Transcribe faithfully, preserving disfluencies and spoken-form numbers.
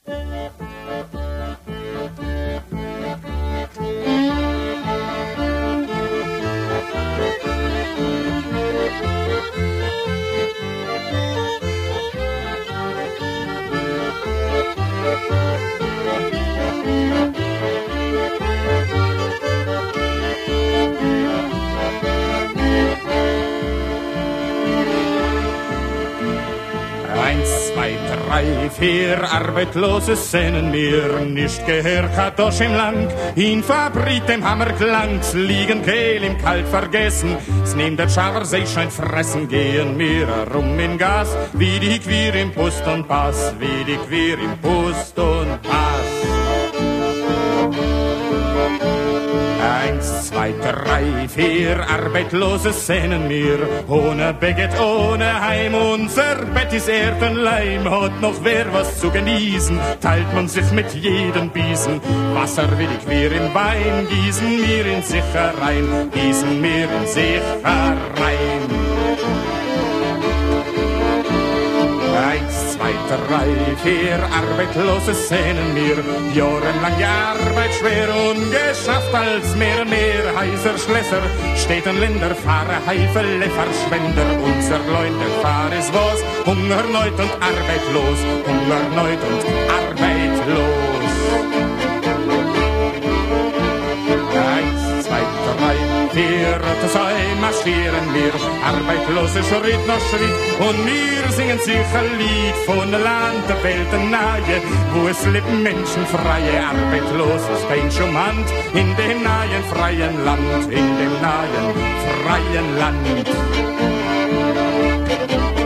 Drei, vier Arbeitslose sennen mir, nicht gehört hat doch im Lang, in Fabrik dem Hammerklangs, liegen Kehl im Kalt vergessen, s nehmt der Schaber sich scheint fressen, gehen mir rum in Gas, wie die Queer im Pust und Pass, wie die Queer im Pust und Pass. Eins, zwei, drei, vier Arbeitslose sennen mir, ohne Baguette, ohne Heim, unser Bett ist Erdenleim, hat noch wer was zu genießen, teilt man sich mit jedem Biesen, Wasser will ich wir im Wein, gießen mir in sich herein, gießen mir in sich herein. Eins, zwei, drei, vier Arbeitslose sehnen mir, jahrelang die Arbeit schwer und geschafft als mehr und mehr heiser Schlesser, Städten, Länder, Fahrer, Heifele, Verschwender, unser Leute, Fahr ist was, Hunger, Neut und arbeitlos, Hunger, Neut und arbeitlos. Eins, zwei, drei, vier, zwei marschieren wir, Arbeitlose Schritt nach Schritt, und wir singen sicher Lied von der Land der Welt nahe, wo es leben Menschen freie, arbeitslos ist kein Schumand, in dem nahen freien Land, in dem nahen freien Land.